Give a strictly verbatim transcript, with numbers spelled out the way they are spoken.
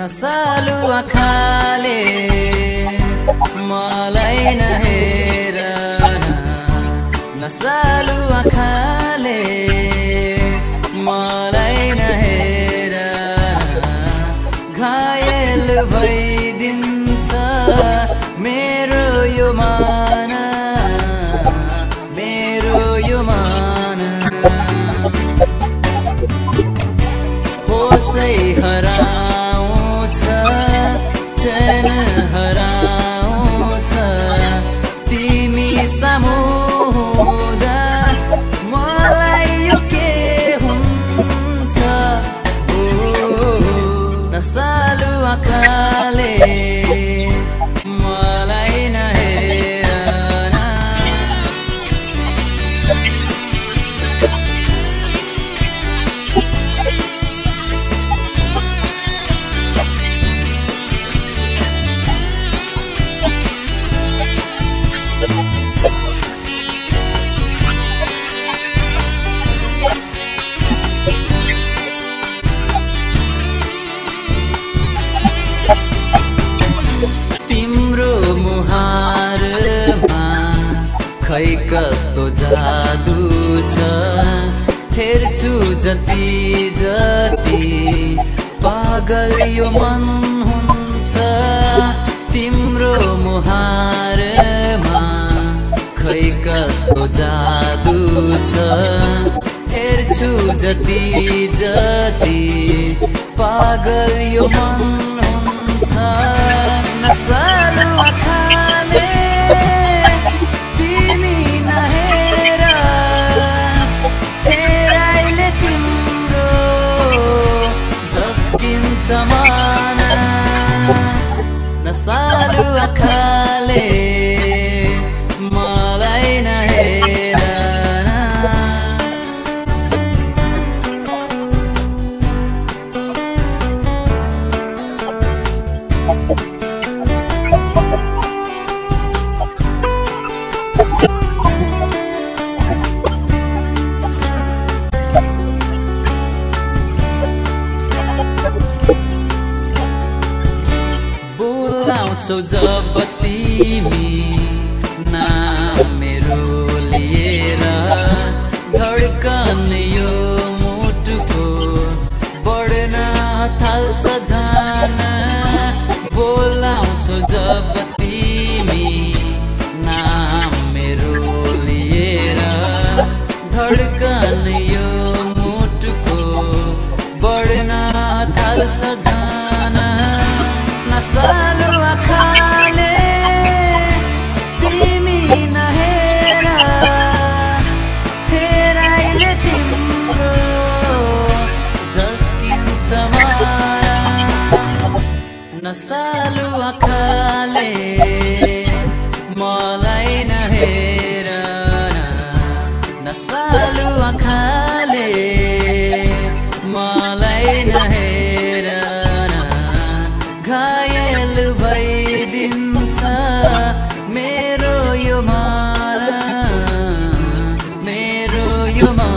नसालु आँखाले मलाई नहेर नसालु आँखाले मलाई नहेर घायल भइदिन्छ मेरो यो मन मेरो यो मन होसै हराउँछ चैन हराउँछ तिमी सामु हुँदा मलाई यो के हुन्छ ओ नसालु आँखाले मलाई नहेर तिम्रो मुहारमा खै कस्तो जादु छ हेर्छु जति जति पागल यो मन हुन्छ तिम्रो मुहारमा खै कस्तो जादु छ हेर्छु जति जति पागल यो मन हुन्छ नसालु आँखाले तिमी नहेर हेराइले तिम्रो झस्किन्छ मन नसालु आँखाले मलाई नहेर बोलाउँछौ जब तिमी नाम मेरो लिएर धड्कन यो मुटुको बढ्न थाल्छ झन बोलाउँछौ जब तिमी नाम मेरो लिएर धड्कन यो मुटुको बढ्न थाल्छ झन नसालु आँखाले तिमी नहेर हेराइले तिम्रो झस्किन्छ मन नसालु आँखाले मलाई नहेर नसालु आँखाले मलाई नहेर घायल भइदिन्छ मेरो यो मन मेरो यो मन